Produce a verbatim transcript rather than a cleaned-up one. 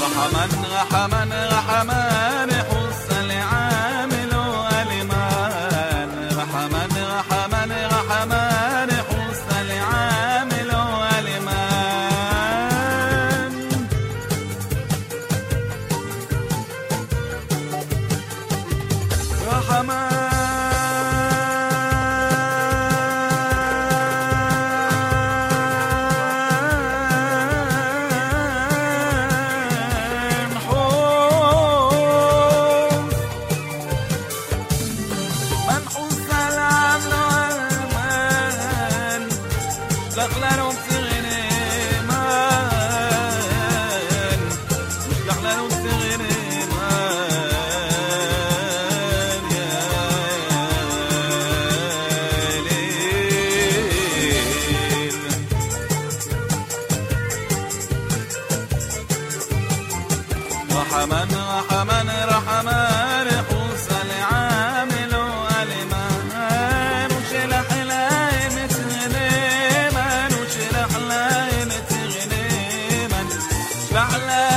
رحمن رحمن رحمن حس العامل ألمان رحمن رحمن رحمن حس العامل ألمان رحمن دخلنا وبتغني مان مش دخلنا وبتغني مان يا ليل رحمن رحمن رحمن حس العامل ألمان وشلح لا